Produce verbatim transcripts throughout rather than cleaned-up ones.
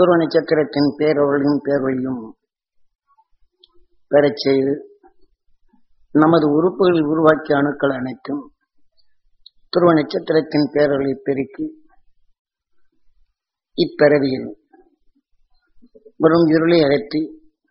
துருவ நட்சத்திரத்தின் பேரொழியும் பேரொழியும் பெறச் செய்து நமது உறுப்புகளில் உருவாக்கிய அணுக்கள் அனைத்தும் துருவ நட்சத்திரத்தின் பேரொழி பெருக்கி இப்பிறவியில் வரும் இருளை அகற்றி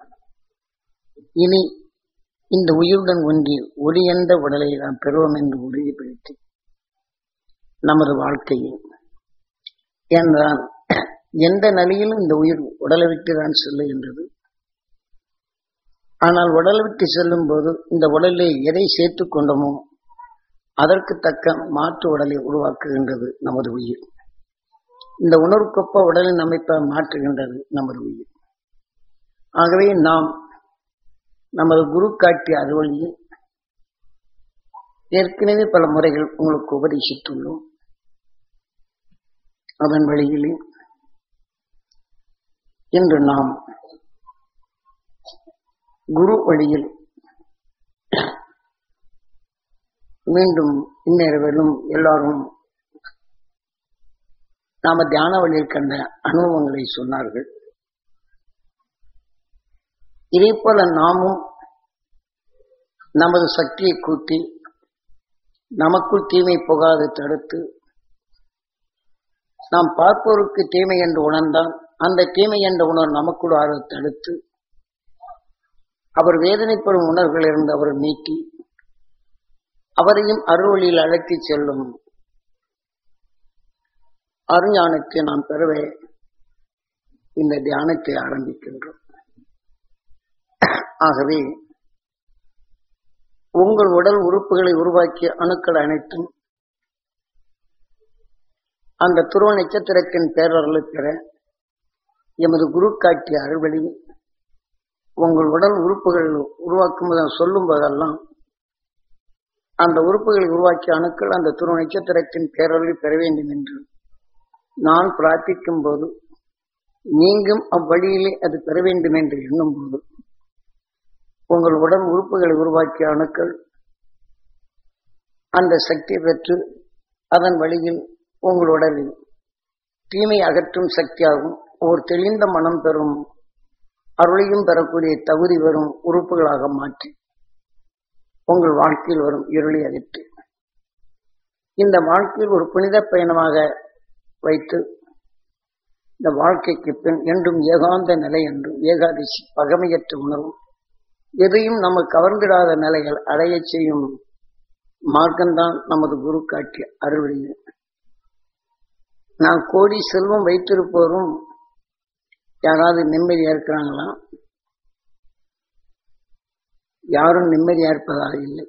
இனி இந்த உயிருடன் ஒன்றி ஒளி என்ற உடலை நாம் பெறுவோம் என்று உறுதிப்படுத்தி நமது வாழ்க்கையில் என்றால் எந்த நிலையிலும் இந்த உயிர் உடலை விட்டு தான் செல்லுகின்றது. ஆனால் உடலை விட்டு செல்லும் போது இந்த உடலை எதை சேர்த்து கொண்டோமோ அதற்கு தக்க மாற்று உடலை உருவாக்குகின்றது நமது உயிர். இந்த உணர்வுக்கொப்ப உடலின் அமைப்பை மாற்றுகின்றது நமது உயிர். ஆகவே நாம் நமது குரு காட்டிய அறுவழியில் ஏற்கனவே பல முறைகள் உங்களுக்கு உபதேசித்துள்ளோம். அதன் வழியிலே இன்று நாம் குரு வழியில் மீண்டும் இந்நேரவிலும் எல்லாரும் நாம தியான வழியில் கண்ட அனுபவங்களை சொன்னார்கள். இதே போல நாமும் நமது சக்தியை கூட்டி நமக்குள் தீமை புகாது தடுத்து நாம் பார்ப்போருக்கு தீமை என்று உணர்ந்தால் அந்த தீமை என்ற உணர்வு நமக்குள் ஆறு தடுத்து அவர் வேதனைப்படும் உணர்வுகள் இருந்து அவர் நீக்கி அவரையும் அருள்வழியில் அழைத்து செல்லும் அருஞானத்தை நாம் பெறவே இந்த தியானத்தை ஆரம்பிக்கின்றோம். ஆகவே உங்கள் உடல் உறுப்புகளை உருவாக்கிய அணுக்கள் அனைத்தும் அந்த துருவ நட்சத்திரத்தின் பேரர்களை பெற எமது குரு காட்டிய அறுவழி உங்கள் உடல் உறுப்புகள் உருவாக்கும் போது சொல்லும் போதெல்லாம் அந்த உறுப்புகளை உருவாக்கிய அணுக்கள் அந்த துருவ நட்சத்திரத்தின் பேரர்களை பெற வேண்டும் என்று நான் பிரார்த்திக்கும் போது நீங்கும் அவ்வழியிலே அது பெற வேண்டும் என்று எண்ணும் போது உங்கள் உடல் உறுப்புகளை உருவாக்கிய அணுக்கள் அந்த சக்தி பெற்று அதன் வழியில் உங்கள் உடலில் தீமை அகற்றும் சக்தியாகும் ஒரு தெளிந்த மனம் பெறும் அருளையும் பெறக்கூடிய தகுதி வரும் உறுப்புகளாக மாற்றி உங்கள் வாழ்க்கையில் வரும் இருளை அகற்றி இந்த வாழ்க்கையில் ஒரு புனித பயணமாக வைத்து இந்த வாழ்க்கைக்கு பின் என்றும் ஏகாந்த நிலை என்றும் ஏகாதசி பகமையற்ற உணர்வும் எதையும் நம்ம கவர்ந்திடாத நிலைகள் அடைய செய்யும் மார்க்கம்தான் நமது குரு காட்டிய அறுவழியில். நான் கோடி செல்வம் வைத்திருப்போரும் யாராவது நிம்மதியா இருக்கிறாங்களா? யாரும் நிம்மதியா இருப்பதாக இல்லை.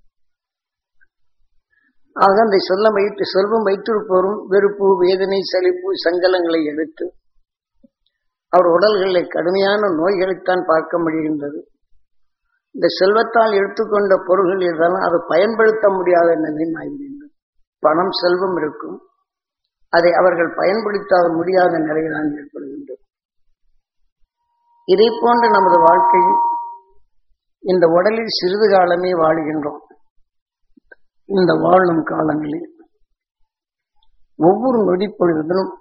ஆக அந்த செல்லம் வைத்து செல்வம் வைத்திருப்போரும் வெறுப்பு வேதனை சலிப்பு சங்கலங்களை எடுத்து அவர் உடல்களில் கடுமையான நோய்களைத்தான் பார்க்க முடிகின்றது. இந்த செல்வத்தால் எடுத்துக்கொண்ட பொருள்கள் இருந்தாலும் அதை பயன்படுத்த முடியாத நிலையாகிவிடுகின்றது. பணம் செல்வம் இருக்கும், அதை அவர்கள் பயன்படுத்த முடியாத நிலையில்தான் ஏற்படுகின்றது. இதை போன்ற நமது வாழ்க்கையில் இந்த உடலில் சிறிது காலமே வாழுகின்றோம். இந்த வாழும் காலங்களில் ஒவ்வொரு நொடிப்பொழுதிலும்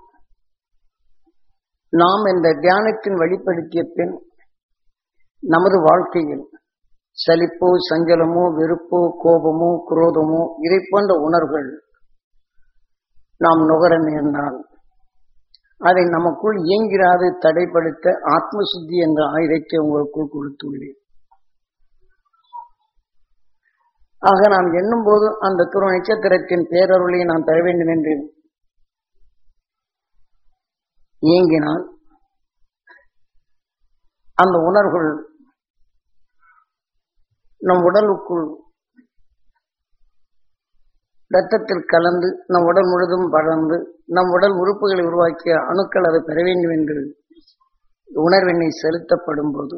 நாம் இந்த தியானத்தின் வெளிப்படுத்திய பின் நமது வாழ்க்கையில் சலிப்போ சஞ்சலமோ வெறுப்போ கோபமோ குரோதமோ இதை போன்ற உணர்வுகள் நாம் நுகர நேர்ந்தால் அதை நமக்குள் இயங்கிறாது தடைப்படுத்த ஆத்ம சுத்தி என்ற ஆயுதத்தை உங்களுக்குள் கொடுத்துள்ளேன். ஆக நாம் எண்ணும் போது அந்த துருவ நட்சத்திரத்தின் பேரருளை நாம் பெற வேண்டும் என்று இயங்கினால் அந்த உணர்வுகள் நம் உடலுக்குள் இரத்தத்தில் கலந்து நம் உடல் முழுதும் படர்ந்து நம் உடல் உறுப்புகளை உருவாக்கிய அணுக்கள் அதை பெற வேண்டும் என்று உணர்வெண்ணை செலுத்தப்படும் போது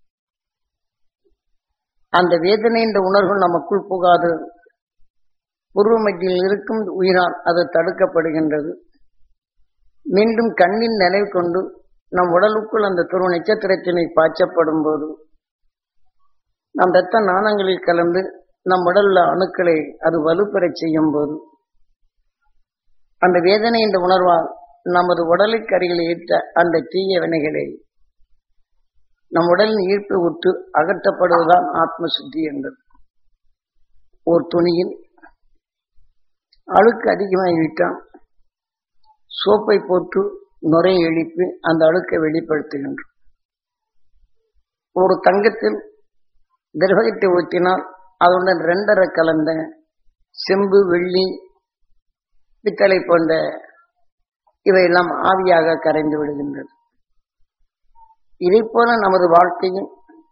அந்த வேதனை என்ற உணர்வு நமக்குள் புகாது பூர்வ மத்தியில் இருக்கும் உயிரால் அது தடுக்கப்படுகின்றது. மீண்டும் கண்ணின் நிலை கொண்டு நம் உடலுக்குள் அந்த துருவ நட்சத்திரத்தினை பாய்ச்சப்படும் போது நம் இரத்த நாணங்களில் கலந்து நம் உடல்ல அணுக்களை அது வலுப்பெறச் செய்யும் போது அந்த வேதனை என்ற உணர்வால் நமது உடலுக்கு அருகில் ஈர்த்த அந்த தீய வினைகளை நம் உடலின் ஈர்ப்பு விட்டு அகற்றப்படுவதுதான் ஆத்ம சுத்தி என்பது. ஒரு துணியில் அழுக்கு அதிகமாகிவிட்டால் சோப்பை போட்டு நுரையை எழுப்பி அந்த அழுக்கை வெளிப்படுத்துகின்றோம். ஒரு தங்கத்தில் திரவத்தை ஊற்றினால் அதனுடன் ரெண்டரை கலந்த செம்பு, வெள்ளி, பித்தளை போன்ற இவையெல்லாம் ஆவியாக கரைந்து விடுகின்றது. இதை போல நமது வாழ்க்கையில்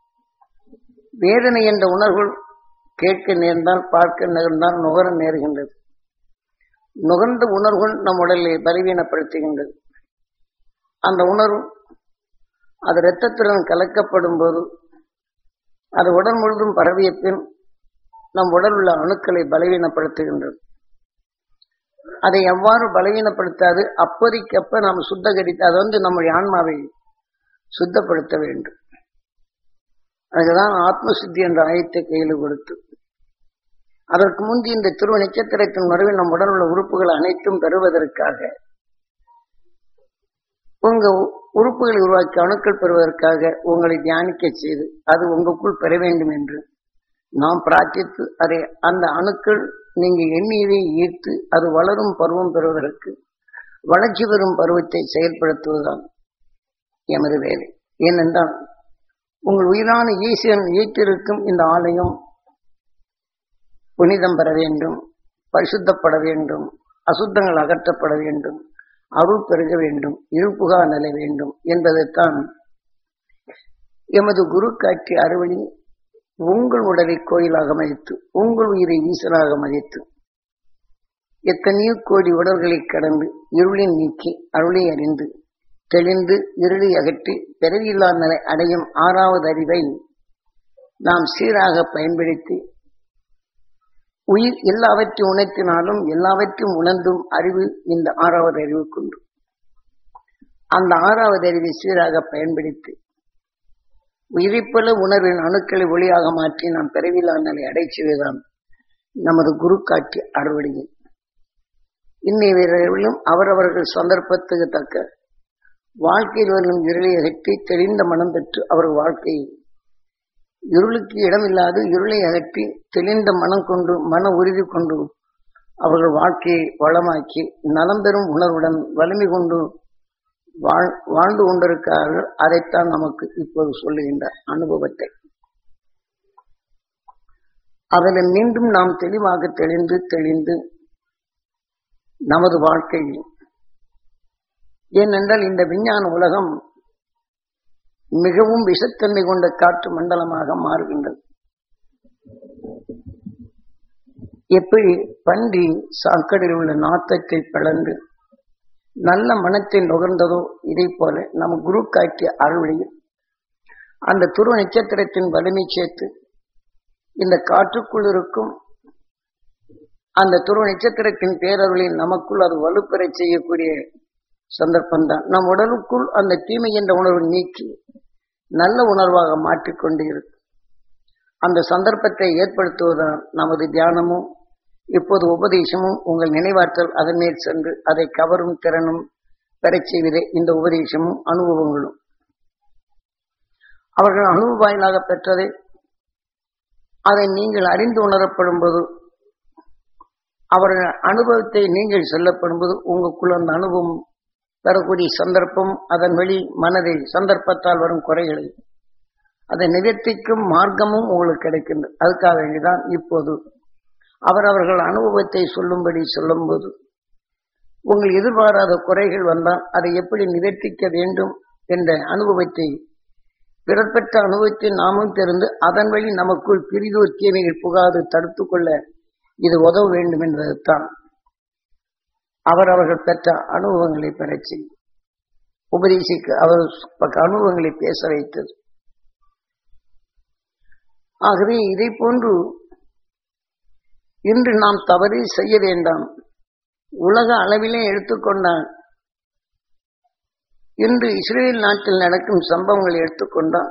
வேதனை என்ற உணர்வுகள் கேட்க நேர்ந்தால், பார்க்க நேர்ந்தால், நுகர நேர்கின்றது. நுகர்ந்த உணர்வுகள் நம் உடலை பலவீனப்படுத்துகின்றது. அந்த உணர்வு அது இரத்தத்துடன் கலக்கப்படும் போது அது உடல் முழுதும் பரவிய பின் நம் உடல் உள்ள அணுக்களை பலவீனப்படுத்துகின்றது. அதை எவ்வாறு பலவீனப்படுத்தாது அப்போதைக்கப்ப நாம் சுத்தகரித்து அதை வந்து நம்முடைய ஆன்மாவை சுத்தப்படுத்த வேண்டும். அதுதான் ஆத்ம சுத்தி என்ற ஆயத்தை கையில் கொடுத்து, அதற்கு முந்தி இந்த துருவ நட்சத்திரத்தின் மறைவில் நம் உடல் உள்ள உறுப்புகள் அனைத்தும் பெறுவதற்காக, உங்க உறுப்புகளை உருவாக்கி அணுக்கள் பெறுவதற்காக உங்களை தியானிக்க செய்து அது உங்களுக்குள் பெற வேண்டும் என்று நாம் பிரார்த்தித்து, அதை அந்த அணுக்கள் நீங்க எண்ணியதை ஈர்த்து அது வளரும் பருவம் பெறுவதற்கு வளர்ச்சி பெறும் பருவத்தை செயல்படுத்துவதுதான் எமது வேலை. ஏனென்றால் உங்கள் உயிரான ஈசன் ஈட்டிருக்கும் இந்த ஆலயம் புனிதம் பெற வேண்டும், பரிசுத்தப்பட வேண்டும், அசுத்தங்கள் அகற்றப்பட வேண்டும், அருள் பெருக வேண்டும், இருப்புகா நிலை வேண்டும் என்பதைத்தான் எமது குரு காட்சி அறுவழி உங்கள் உடலை கோயிலாக மதித்து, உங்கள் உயிரை ஈசனாக மதித்து, எத்தனையோ கோடி உடல்களை கடந்து இருளின் நீக்கி அருளை அறிந்து தெளிந்து இருளை அகற்றி பிறவியில்லா நிலை அடையும் ஆறாவது அறிவை நாம் சீராக பயன்படுத்தி, உயிர் எல்லாவற்றையும் உணர்த்தினாலும் எல்லாவற்றையும் உணர்ந்தும் அறிவு இந்த ஆறாவது அறிவு கொண்டு அந்த ஆறாவது அறிவை சீராக பயன்படுத்தி உயிரிப்பல உணர்வின் அணுக்களை ஒளியாக மாற்றி நாம் பிறவிலா நிலை அடைச்சுவதுதான் நமது குரு காட்சி அறுவடையில். இன்னை வீரர்களும் அவரவர்கள் சந்தர்ப்பத்துக்கு தக்க வாழ்க்கையில் வரும் இருளை அகற்றி தெளிந்த மனம் பெற்று அவர் வாழ்க்கையை இருளுக்கு இடமில்லாது இருளை அகற்றி தெளிந்த மனம் கொண்டு மன உறுதி கொண்டு அவர்கள் வாழ்க்கையை வளமாக்கி நலம் பெறும் உணர்வுடன் வலிமை கொண்டு வாழ் வாழ்ந்து கொண்டிருக்கிறார்கள். அதைத்தான் நமக்கு இப்போது சொல்லுகின்ற அனுபவத்தை அதில் மீண்டும் நாம் தெளிவாக தெளிந்து தெளிந்து நமது வாழ்க்கையில், ஏனென்றால் இந்த விஞ்ஞான உலகம் மிகவும் விஷத்தன்மை கொண்ட காற்று மண்டலமாக மாறுகின்றது. எப்படி பன்றி சாக்கடையில் உள்ள நாத்தத்தை பிளந்து நல்ல மனத்தை நுகர்ந்ததோ, இதை போல நம் குரு காட்டிய அருளையில் அந்த துருவ நட்சத்திரத்தின் வலிமை சேர்த்து இந்த காற்றுக்குள் இருக்கும் அந்த துருவ நட்சத்திரத்தின் பேரருளில் நமக்குள் அது வலுப்பெறச் செய்யக்கூடிய சந்தர்ப்பம்தான். நம் உடலுக்குள் அந்த தீமை என்ற உணர்வு நீக்கி நல்ல உணர்வாக மாற்றிக்கொண்டு இருக்கும் அந்த சந்தர்ப்பத்தை ஏற்படுத்துவதுதான் நமது தியானமும் இப்போது உபதேசமும். உங்கள் நினைவாற்றல் அதன் மேல் சென்று அதை கவரும் திறனும் பெறச் செய்வதே இந்த உபதேசமும் அனுபவங்களும். அவர்கள் அனுபவ வாயிலாக பெற்றதை அதை நீங்கள் அறிந்து உணரப்படும் போது, அவர்கள் அனுபவத்தை நீங்கள் சொல்லப்படும் போது உங்களுக்குள் அந்த அனுபவம் பெறக்கூடிய சந்தர்ப்பம், அதன் வழி மனதில் சந்தர்ப்பத்தால் வரும் குறைகளை அதை நிவர்த்திக்கும் மார்க்கமும் உங்களுக்கு கிடைக்கின்றது. அதுக்காக வேண்டிதான் இப்போது அவர் அவர்கள் அனுபவத்தை சொல்லும்படி சொல்லும் போது உங்கள் எதிர்பாராத குறைகள் வந்தால் அதை எப்படி நிவர்த்திக்க வேண்டும் என்ற அனுபவத்தை பிறர் பெற்ற அனுபவத்தை நாமும் தெரிந்து அதன் வழி நமக்குள் பிரிதோர் தீமைகள் புகாது தடுத்து கொள்ள இது உதவ வேண்டும் என்பதுதான் அவர் அவர்கள் பெற்ற அனுபவங்களை பெறச்சி உபதேசிக்க அவர் அனுபவங்களை பேச வைத்தது. ஆகவே இதை போன்று இன்று நாம் தவறு செய்ய வேண்டாம். உலக அளவிலே எடுத்துக்கொண்டால் இன்று இஸ்ரேல் நாட்டில் நடக்கும் சம்பவங்களை எடுத்துக்கொண்டால்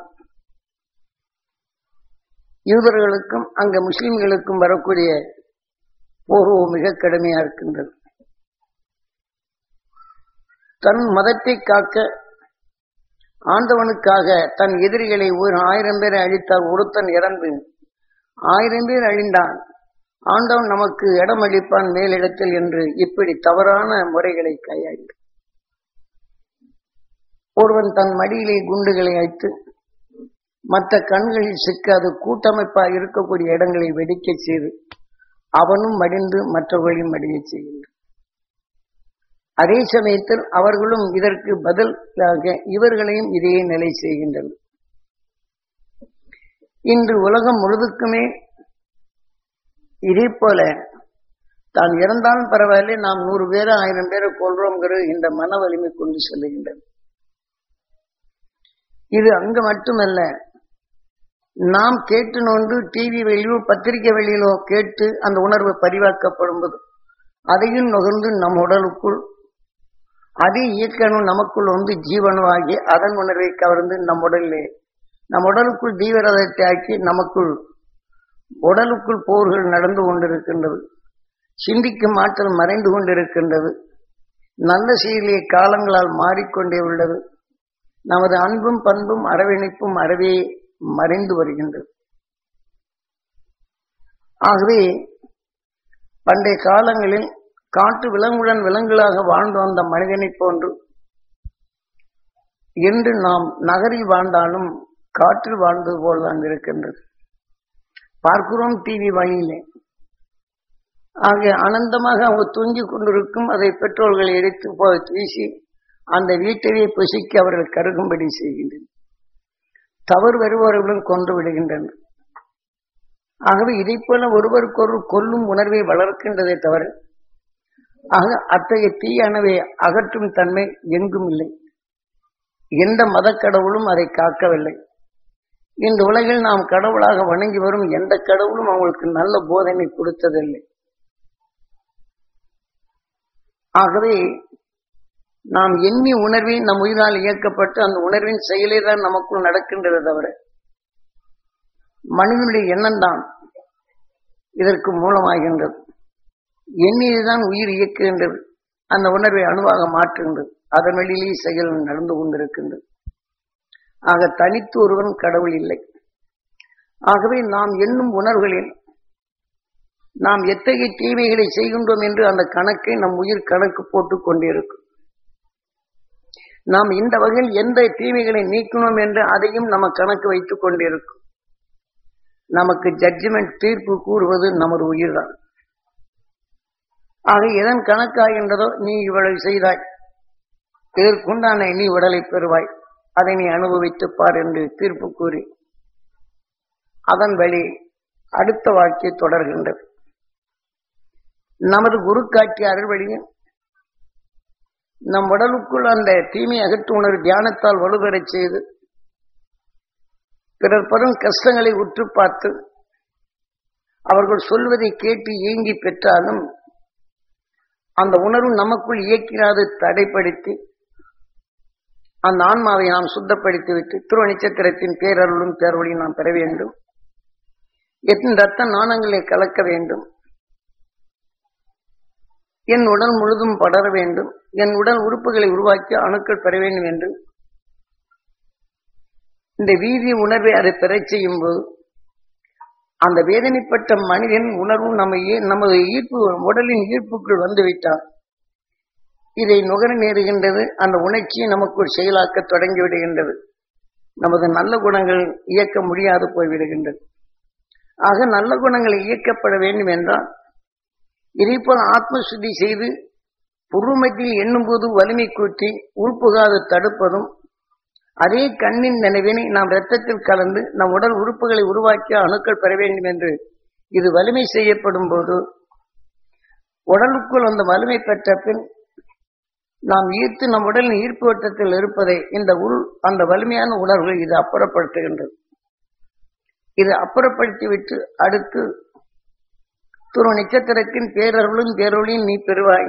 யூதர்களுக்கும் அங்க முஸ்லிம்களுக்கும் வரக்கூடிய போர் மிக கடுமையா இருக்கின்றது. தன் மதத்தை காக்க ஆண்டவனுக்காக தன் எதிரிகளை ஒரு ஆயிரம் பேரை அழித்தால் ஒருத்தன் இறந்து ஆயிரம் பேர் அழிந்தான், ஆண்டவன் நமக்கு இடம் அளிப்பான் மேலிடத்தில் என்று இப்படி தவறான முறைகளை கையாண்டு ஒருவன் தன் மடியிலே குண்டுகளை வைத்து மற்ற கண்களில் சிக்காது கூட்டமைப்பாக இருக்கக்கூடிய இடங்களை வெடிக்க செய்து அவனும் மடிந்து மற்றவர்களையும் மடிய செய்கின்றான். அதே சமயத்தில் அவர்களும் இதற்கு பதிலாக இவர்களையும் இதே நிலை செய்கின்றனர். இன்று உலகம் முழுதுக்குமே இதே போல தான் இறந்தாலும் பரவாயில்லை, நாம் நூறு பேரை ஆயிரம் பேரை கொள்றோங்கிற இந்த மன வலிமை கொண்டு செல்லுகின்றனர். இது அங்கு மட்டுமல்ல, நாம் கேட்டு நோண்டு டிவி வெளியோ பத்திரிகை வெளியிலோ கேட்டு அந்த உணர்வு பதிவாக்கப்படும் போது அதையும் நுகர்ந்து நம் உடலுக்குள் அதை இயக்கணும் நமக்குள் வந்து ஜீவனமாகி அதன் உணர்வை கவர்ந்து நம் உடலிலே நம் உடலுக்குள் தீவிரத்தை ஆக்கி நமக்குள் உடலுக்குள் போர்கள் நடந்து கொண்டிருக்கின்றது. சிந்திக்கும் ஆற்றல் மறைந்து கொண்டிருக்கின்றது. நல்ல செயலிலே காலங்களால் மாறிக்கொண்டே உள்ளது. நமது அன்பும் பண்பும் அரவணைப்பும் அறவே மறைந்து வருகின்றது. ஆகவே பண்டைய காலங்களில் காட்டு விலங்குடன் விலங்குகளாக வாழ்ந்து வந்த மனிதனை போன்று என்று நாம் நகரில் வாழ்ந்தாலும் காற்றில் வாழ்ந்தது போல்தான் இருக்கின்றது. பார்க்கிறோம் டிவி வழியிலே. ஆக ஆனந்தமாக அவங்க தூங்கிக் கொண்டிருக்கும் அதை பெற்றோர்களை எடுத்து போய் வீசி அந்த வீட்டையே புசிக்க அவர்கள் கருகும்படி செய்கின்றனர். தவறு வருபவர்களும் கொன்று விடுகின்றனர். ஆகவே இதை போல ஒருவருக்கொரு கொல்லும் உணர்வை வளர்க்கின்றதை தவிர ஆக அத்தகைய தீயானவை அகற்றும் தன்மை எங்கும் இல்லை. எந்த மத கடவுளும் அதை காக்கவில்லை. இந்த உலகில் நாம் கடவுளாக வணங்கி வரும் எந்த கடவுளும் அவங்களுக்கு நல்ல போதனை கொடுத்ததில்லை. ஆகவே நாம் எண்ணி உணர்வை நம் உயிரால் இயக்கப்பட்டு அந்த உணர்வின் செயலே தான் நமக்குள் நடக்கின்றது தவிர மனிதனுடைய எண்ணம் தான் இதற்கு மூலமாகின்றது. எண்ணியதுதான் உயிர் இயக்குகின்றது. அந்த உணர்வை அணுவாக மாற்றுகின்றது. அதன் வழியிலே செயல் நடந்து கொண்டிருக்கின்றது. ஆக தனித்து ஒருவன் கடவுள் இல்லை. ஆகவே நாம் எண்ணும் உணர்வுகளில் நாம் எத்தகைய தீமைகளை செய்கின்றோம் என்று அந்த கணக்கை நம் உயிர் கணக்கு போட்டு கொண்டிருக்கும். நாம் இந்த வகையில் எந்த தீமைகளை நீக்கணும் என்று அதையும் நம்ம கணக்கு வைத்துக் கொண்டிருக்கும். நமக்கு ஜட்ஜ்மெண்ட் தீர்ப்பு கூறுவது நமது உயிர் தான். ஆக எதன் கணக்காகின்றதோ நீ இவ்வளவு செய்தாய், இதற்குண்டான நீ உடலை பெறுவாய், அதை நீ அனுபவித்து பார் என்று தீர்ப்பு கூறி அதன் வழி அடுத்த வாழ்க்கை தொடர்கின்றது. நமது குரு காட்சிய அருள் வழியில் நம் உடலுக்குள் அந்த தீமை அகற்று உணர்வு தியானத்தால் வலுப்பெறச் செய்து பிறர் படும் கஷ்டங்களை உற்று பார்த்து அவர்கள் சொல்வதை கேட்டு ஏங்கி பெற்றாலும் அந்த உணர்வு நமக்குள் இயக்கிறாது தடைப்படுத்தி அந்த ஆன்மாவை நாம் சுத்தப்படுத்திவிட்டு துருவ நட்சத்திரத்தின் பேரருளும் பேரொழியும் நாம் பெற வேண்டும். எத்தனை ரத்த நாணங்களை கலக்க வேண்டும். என் உடல் முழுதும் படர வேண்டும். என் உடல் உறுப்புகளை உருவாக்கி அணுக்கள் பெற வேண்டும் என்று இந்த வீரிய உணர்வை அதை பெறச் செய்யும் போது அந்த வேதனைப்பட்ட மனிதன் உணர்வும் நம்ம நமது ஈர்ப்பு உடலின் ஈர்ப்புக்குள் வந்துவிட்டால் இதை நுகர நேருகின்றது. அந்த உணர்ச்சியை நமக்குள் செயலாக்க தொடங்கி விடுகின்றது. நமது நல்ல குணங்கள் இயக்க முடியாது போய்விடுகின்றது. ஆக நல்ல குணங்களை இயக்கப்பட வேண்டும் என்றால் இதே போல் ஆத்ம சுத்தி செய்து புருமத்தில் எண்ணும் போது வலிமை கூட்டி உள்புகாது தடுப்பதும் அதே கண்ணின் நினைவினை நாம் இரத்தத்தில் கலந்து நம் உடல் உறுப்புகளை உருவாக்கி அணுக்கள் பெற வேண்டும் என்று இது வலிமை செய்யப்படும் போது உடலுக்குள் அந்த வலிமை பெற்ற பின் நாம் ஈர்த்து நம் உடலின் ஈர்ப்பு வட்டத்தில் இருப்பதை இந்த உள் அந்த வலிமையான உணர்வுகள் இது அப்புறப்படுத்துகின்றது. இது அப்புறப்படுத்திவிட்டு அடுத்து துருவ நட்சத்திரத்தின் பேரருளும் பேரொழியும் நீ பெறுவாய்.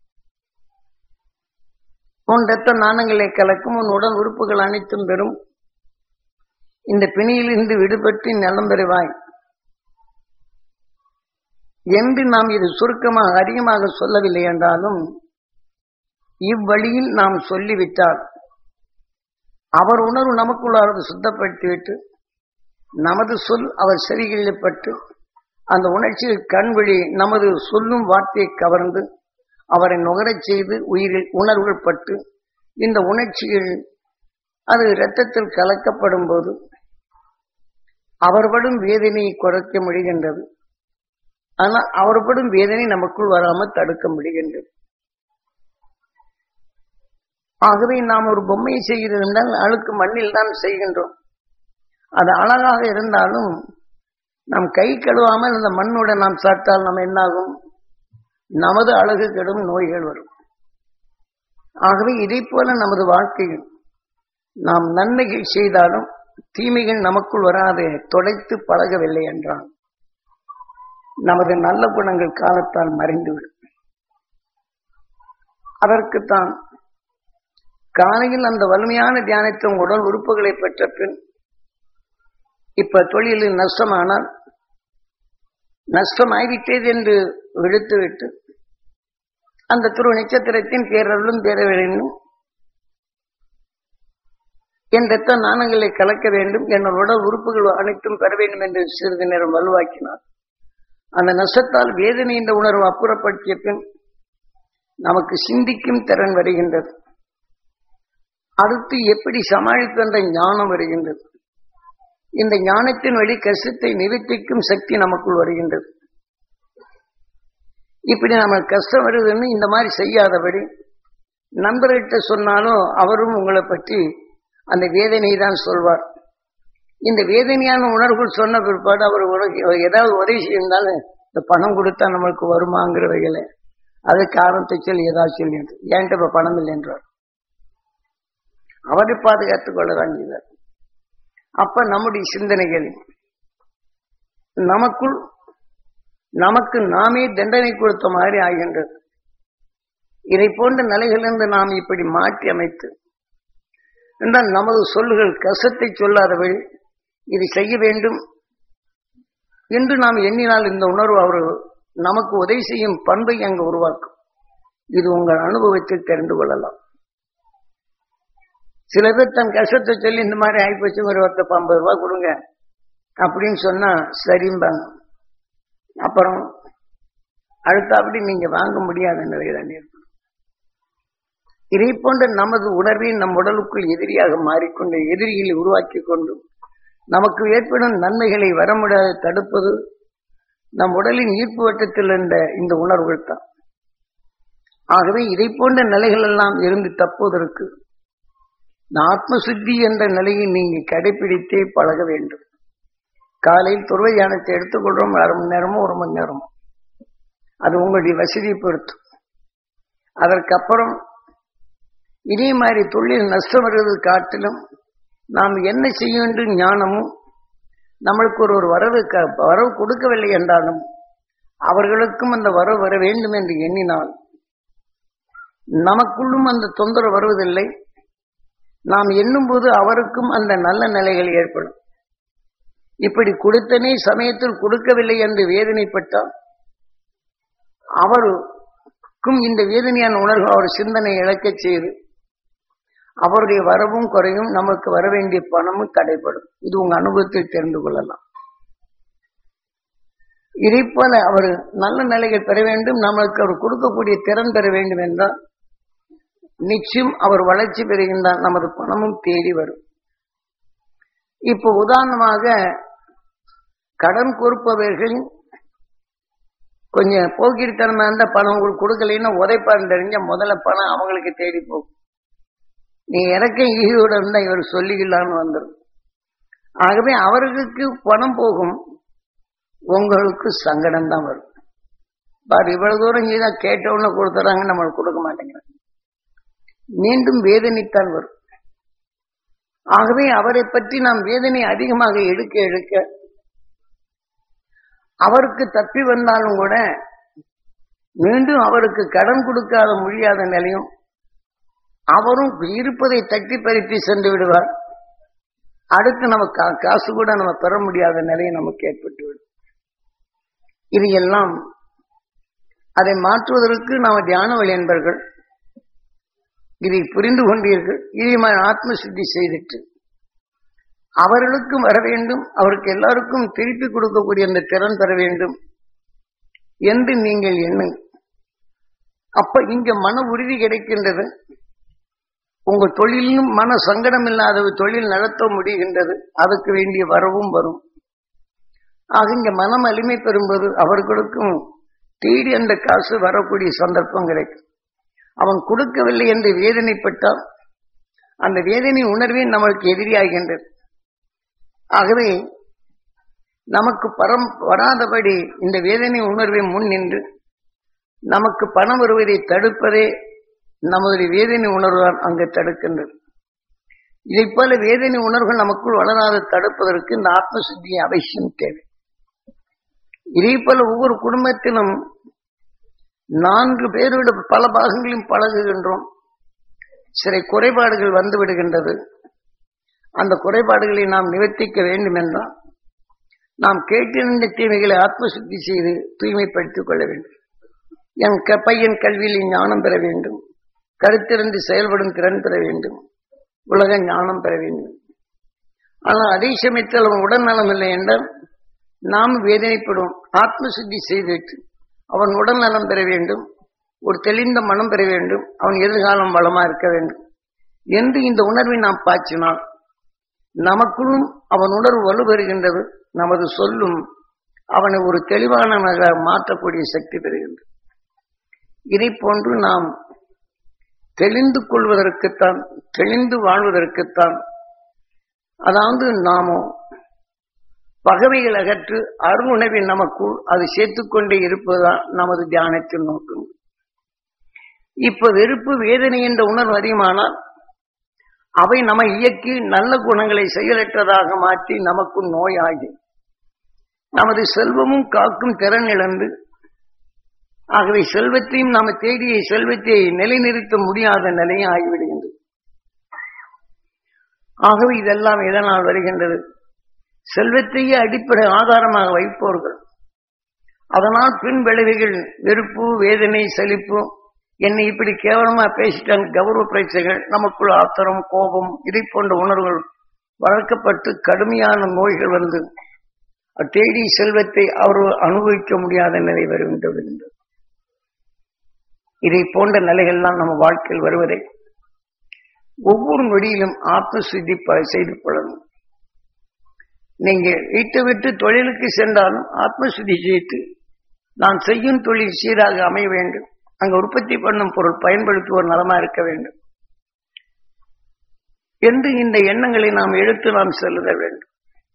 உன் ரத்த நாணங்களை கலக்கும் உன் உடல் உறுப்புகள் அனைத்தும் பெறும். இந்த பிணியிலிருந்து விடுபட்டு நலம் பெறுவாய் என்று நாம் இது சுருக்கமாக அதிகமாக சொல்லவில்லை என்றாலும் இவ்வழியில் நாம் சொல்லிவிட்டால் அவர் உணர்வு நமக்குள்ளாரது சுத்தப்படுத்திவிட்டு நமது சொல் அவர் செவிகளில் பட்டு அந்த உணர்ச்சியில் கண்வழி நமது சொல்லும் வார்த்தையை கவர்ந்து அவரை நுகரச் செய்து உயிரில் உணர்வுகள் பட்டு இந்த உணர்ச்சியில் அது இரத்தத்தில் கலக்கப்படும் போது அவர்படும் வேதனையை குறைக்க முடிகின்றது. ஆனால் அவர்படும் வேதனை நமக்குள் வராமல் தடுக்க முடிகின்றது. ஆகவே நாம் ஒரு பொம்மையை செய்கிறது என்றால் அழுக்கு மண்ணில் தான் செய்கின்றோம். அது அழகாக இருந்தாலும் நம் கை கழுவாமல் அந்த மண்ணுடன் நாம் சாப்பிட்டால் நம்ம என்னாகும்? நமது அழகு கெடும், நோய்கள் வரும். ஆகவே இதை போல நமது வாழ்க்கையில் நாம் நன்மைகள் செய்தாலும் தீமைகள் நமக்குள் வராது தொலைத்து பழகவில்லை என்றால் நமது நல்ல குணங்கள் காலத்தால் மறைந்துவிடும். அதற்குத்தான் காலையில் அந்த வலிமையான தியானத்தை உடல் உறுப்புகளை பெற்ற பின் இப்ப தொழிலில் நஷ்டமானால் நஷ்டம் ஆகிவிட்டது என்று விடுத்துவிட்டு அந்த துரு நட்சத்திரத்தின் பேரருளும் பேரவெளியும் என் ரத்த நாணங்களை கலக்க வேண்டும், என்னோட உடல் உறுப்புகள் அனைத்தும் பெற வேண்டும் என்று சிறிது நேரம் வலுவாக்கினார். அந்த நஷ்டத்தால் வேதனை என்ற உணர்வு அப்புறப்படுத்திய பின் நமக்கு சிந்திக்கும் திறன் வருகின்றது. அடுத்து எப்படி சமாளித்து என்ற ஞானம் வருகின்றது. இந்த ஞானத்தின் வழி கஷ்டத்தை நிவர்த்திக்கும் சக்தி நமக்குள் வருகின்றது. இப்படி நம்ம கஷ்டம் வருதுன்னு இந்த மாதிரி செய்யாதபடி நண்பர்கிட்ட சொன்னாலும் அவரும் உங்களை பற்றி அந்த வேதனையை தான் சொல்வார். இந்த வேதனையான உணர்வுகள் சொன்ன பிற்பாடு அவர் ஏதாவது உதவி செய்யிருந்தாலும் இந்த பணம் கொடுத்தா நம்மளுக்கு வருமாங்கிற வகையில அது காரணத்தை சொல்லி ஏதாவது சொல்லி ஏன்ட்ட இப்ப பணம் இல்லை என்றார். அவரை பாதுகாத்துக் கொள்ளதான் செய்தார். அப்ப நம்முடைய சிந்தனைகள் நமக்குள் நமக்கு நாமே தண்டனை கொடுத்த மாதிரி ஆகின்றது. இதை போன்ற நிலைகளிலிருந்து நாம் இப்படி மாற்றி அமைத்து என்றால் நமது சொல்லுகள் கசத்தை சொல்லாதவள் இது செய்ய வேண்டும் என்று நாம் எண்ணினால் இந்த உணர்வு அவர் நமக்கு உதவி செய்யும் பண்பை அங்கு உருவாக்கும். இது உங்கள் அனுபவத்தில் தெரிந்து கொள்ளலாம். சில பேர் தன் கஷ்டத்தை சொல்லி இந்த மாதிரி ஆயிப்போச்சு, ஒரு ஒருத்தர் ஐம்பது ரூபாய் கொடுங்க அப்படின்னு சொன்னா சரிம்பாங்க. அப்புறம் அடுத்தபடி நீங்க வாங்க முடியாத நிலைதான் ஏற்படும். இதை போன்ற நமது உணர்வை நம் உடலுக்குள் எதிரியாக மாறிக்கொண்டு எதிரிகளை உருவாக்கி கொண்டு நமக்கு ஏற்படும் நன்மைகளை வர முடியாத தடுப்பது நம் உடலின் ஈர்ப்பு வட்டத்தில் இருந்த இந்த உணர்வுகள் தான். ஆகவே இதை போன்ற நிலைகள் எல்லாம் இருந்து தப்புவதற்கு ஆத்ம சுத்தி என்ற நிலையை நீங்க கடைபிடித்தே பழக வேண்டும். காலையில் துருவ தியானத்தை எடுத்துக்கொள்றோம், அரை மணி நேரமோ ஒரு மணி நேரமோ, அது உங்களுடைய வசதியை பொறுத்து. அதற்கப்புறம் இதே மாதிரி தொழில் நஷ்டம் வருவது காட்டிலும் நாம் என்ன செய்ய வேண்டும் ஞானமும் நம்மளுக்கு ஒரு ஒரு வரவு வரவு கொடுக்கவில்லை என்றாலும் அவர்களுக்கும் அந்த வரவு வர வேண்டும் என்று எண்ணினால் நமக்குள்ளும் அந்த தொந்தரவு வருவதில்லை. நாம் எண்ணும் போது அவருக்கும் அந்த நல்ல நிலைகள் ஏற்படும். இப்படி கொடுத்தனே சமயத்தில் கொடுக்கவில்லை என்று வேதனைப்பட்டால் அவருக்கும் இந்த வேதனையான உணர்வு அவர் சிந்தனை இழக்கச் செய்து அவருடைய வரவும் குறையும், நமக்கு வர வேண்டிய பணமும் தடைப்படும். இது உங்க அனுபவத்தில் தெரிந்து கொள்ளலாம். இதை போல அவர் நல்ல நிலைகள் பெற வேண்டும், நம்மளுக்கு அவர் கொடுக்கக்கூடிய திறன் பெற வேண்டும் என்றால் நிச்சயம் அவர் வளர்ச்சி பெறுகின்றார், நமது பணமும் தேடி வரும். இப்போ உதாரணமாக கடன் கொடுப்பவர்கள் கொஞ்சம் போக்கிரித்தனமா இருந்தா பணம் உங்களுக்கு கொடுக்கலைன்னா உதைப்பான்னு தெரிஞ்ச முதல்ல பணம் அவங்களுக்கு தேடி போகும். நீ இறக்க ஈரோட இருந்தா இவர் சொல்லிக்கலான்னு வந்துடும். ஆகவே அவர்களுக்கு பணம் போகும், உங்களுக்கு சங்கடம் தான் வரும். பாரு இவ்வளவு தூரம் செய்தா கேட்டவுடனே கொடுத்துறாங்க, நம்மளுக்கு கொடுக்க மாட்டேங்கிறாங்க, மீண்டும் வேதனைத்தான் வரும். ஆகவே அவரை பற்றி நாம் வேதனை அதிகமாக எடுக்க எடுக்க அவருக்கு தப்பி வந்தாலும் கூட மீண்டும் அவருக்கு கடன் கொடுக்காத முடியாத நிலையும் அவரும் இருப்பதை தட்டி பறித்து சென்று விடுவார். அடுத்து நமக்கு காசு கூட நம்ம பெற முடியாத நிலையை நமக்கு ஏற்பட்டுவிடும். இது எல்லாம் அதை மாற்றுவதற்கு நாம் தியான வழி என்பர்கள் இதை புரிந்து கொண்டீர்கள். இதை ஆத்ம சித்தி செய்துட்டு அவர்களுக்கும் வர வேண்டும், அவருக்கு எல்லாருக்கும் திருப்பி கொடுக்கக்கூடிய அந்த திறன் பெற வேண்டும் என்று நீங்கள் எண்ணுங்கள். அப்ப இங்க மன உறுதி கிடைக்கின்றது. உங்க தொழிலும் மன சங்கடம் இல்லாத தொழில் நடத்த முடிகின்றது. அதுக்கு வேண்டிய வரவும் வரும். ஆக இங்க மனம் வலிமை பெறும்போது அவர்களுக்கும் தேடி அந்த காசு வரக்கூடிய சந்தர்ப்பம் கிடைக்கும். அவன் கொடுக்கவில்லை என்று வேதனைப்பட்டால் அந்த வேதனை உணர்வே நமக்கு எதிரியாகின்றது. ஆகவே நமக்கு பரம் வராதபடி இந்த வேதனை உணர்வை முன் நின்று நமக்கு பணம் வருவதை தடுப்பதே நமது வேதனை உணர்வுதான் அங்கு தடுக்கின்றது. இதை போல வேதனை உணர்வுகள் நமக்குள் வளராத தடுப்பதற்கு இந்த ஆத்ம சித்தி அவசியம் தேவை. இதே போல ஒவ்வொரு குடும்பத்திலும் நான்கு பேரோடு பல பாகங்களையும் பழகுகின்றோம். சில குறைபாடுகள் வந்து விடுகின்றது. அந்த குறைபாடுகளை நாம் நிவர்த்திக்க வேண்டும் என்றால் நாம் கேட்டிருந்த தீமைகளை ஆத்ம சித்தி செய்து தூய்மைப்படுத்திக் கொள்ள வேண்டும். என் பையன் கல்வியில் ஞானம் பெற வேண்டும், கருத்திருந்து செயல்படும் திறன் பெற வேண்டும், உலக ஞானம் பெற வேண்டும். ஆனால் அதே சமயத்தில் அவன் உடல் நலம் இல்லை என்றால் நாம் வேதனைப்படும். ஆத்ம சித்தி செய்துவிட்டு அவன் உடல் நலம் பெற வேண்டும், ஒரு தெளிந்த மனம் பெற வேண்டும், அவன் எதிர்காலம் வளமா இருக்க வேண்டும் என்று இந்த உணர்வை நாம் பாய்ச்சினால் நமக்குள்ளும் அவன் உணர்வு வலுப்பெறுகின்றது. நமது சொல்லும் அவனை ஒரு தெளிவானவனாக மாற்றக்கூடிய சக்தி பெறுகின்றது. இதை போன்று நாம் தெளிந்து கொள்வதற்குத்தான், தெளிந்து வாழ்வதற்குத்தான், அதாவது நாமோ பகவைகள் அகற்று அருணவை நமக்குள் அது சேர்த்துக்கொண்டே இருப்பதுதான் நமது தியானத்தின் நோக்கம். இப்ப வெறுப்பு வேதனை என்ற உணர்வு அதிகமானால் அவை நம்ம இயக்கி நல்ல குணங்களை செயலற்றதாக மாற்றி நமக்கு நோயாகி நமது செல்வமும் காக்கும் திறன் இழந்து, ஆகவே செல்வத்தையும் நாம தேடிய செல்வத்தை நிலைநிறுத்த முடியாத நிலையும் ஆகிவிடுகின்றது. ஆகவே இதெல்லாம் எதனால் வருகின்றது? செல்வத்தையே அடிப்படை ஆதாரமாக வைப்பவர்கள். அதனால் பின் விளைவுகள் வெறுப்பு, வேதனை, செழிப்பு, என்னை இப்படி கேவலமா பேசிட்டாங்க, கௌரவ பிரச்சனைகள், நமக்குள் ஆத்திரம், கோபம், இதை போன்ற உணர்வுகள் வளர்க்கப்பட்டு கடுமையான நோய்கள் வந்து தேடி செல்வத்தை அவர் அனுபவிக்க முடியாத நிலை வருகின்றது. இதை போன்ற நிலைகள்லாம் நம்ம வாழ்க்கையில் வருவதை ஒவ்வொரு நொடியிலும் ஆத்ம சித்தி செய்து கொள்ளணும். நீங்க வீட்டை விட்டு தொழிலுக்கு சென்றாலும் ஆத்ம சித்தி செய்து நான் செய்யும் தொழில் சீராக அமைய வேண்டும், அங்க உற்பத்தி பண்ணும் பொருள் பயன்படுத்துவோர் நலமா இருக்க வேண்டும் என்று இந்த எண்ணங்களை நாம் எடுத்து நாம் செல்ல வேண்டும்.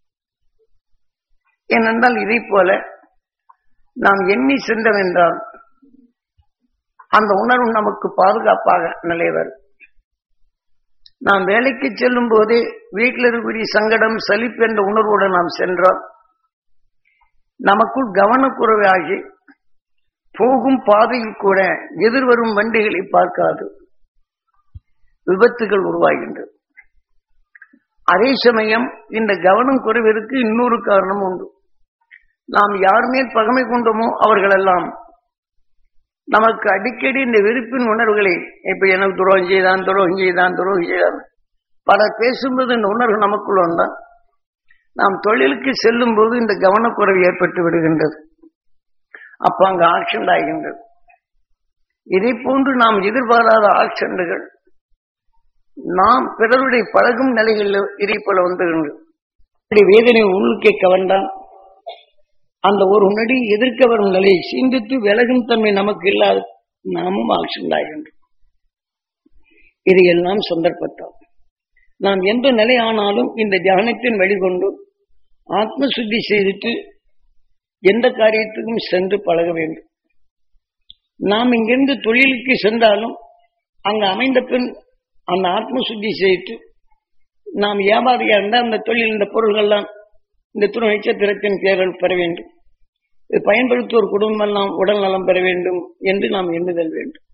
ஏனென்றால் இதை போல நாம் எண்ணி சென்றோம் என்றால் அந்த உணர்வு நமக்கு பாதுகாப்பாக நிலை வரும். நாம் வேலைக்கு செல்லும் போதே வீட்டில் இருக்கக்கூடிய சங்கடம், சலிப்பு என்ற உணர்வுடன் நாம் சென்றால் நமக்குள் கவனக்குறைவாகி போகும் பாதையில் கூட எதிர்வரும் வண்டிகளை பார்க்காது விபத்துகள் உருவாகின்றது. அதே சமயம் இந்த கவனம் குறைவிற்கு இன்னொரு காரணம் உண்டு. நாம் யார் மேல் பகமை கொண்டோமோ அவர்களெல்லாம் நமக்கு அடிக்கடி இந்த வெறுப்பின் உணர்வுகளை இப்ப எனக்கு துரோகம் செய்தான், துரோகம் செய்தான், துரோகம் செய்தான் பலர் பேசும்போது இந்த உணர்வு நமக்குள்ள வந்தால் நாம் தொழிலுக்கு செல்லும் போது இந்த கவனக்குறைவு ஏற்பட்டு விடுகின்றது. அப்ப அங்கு ஆக்சிடென்ட் ஆகின்றது. இதை போன்று நாம் எதிர்பாராத ஆக்சிடென்ட்கள் நாம் பிறருடைய பழகும் நிலைகளில் இதை போல வந்துகின்றது. வேதனை உள்ளுக்கே கவர்ந்தான் அந்த ஒரு நொடி எதிர்க்க வரும் நிலையை சிந்தித்து விலகும் தன்மை நமக்கு இல்லாத நாமும் ஆக்சிடென்ட் ஆகின்றோம். இது எல்லாம் சந்தர்ப்பத்தால் நாம் எந்த நிலை ஆனாலும் இந்த தியானத்தின் வழிகொண்டு ஆத்ம சுத்தி செய்துட்டு எந்த காரியத்துக்கும் சென்று பழக வேண்டும். நாம் இங்கிருந்து தொழிலுக்கு சென்றாலும் அங்கு அமைந்த பின் அந்த ஆத்ம சுத்தி செய்து நாம் வியாபாரியா இருந்தால் அந்த தொழில் இந்த பொருள்கள்லாம் இந்த துணை நட்சத்திரத்தின் பேரல் பெற வேண்டும், இது பயன்படுத்துவோர் குடும்பம் எல்லாம் உடல் நலம் பெற வேண்டும் என்று நாம் எண்ணுதல் வேண்டும்.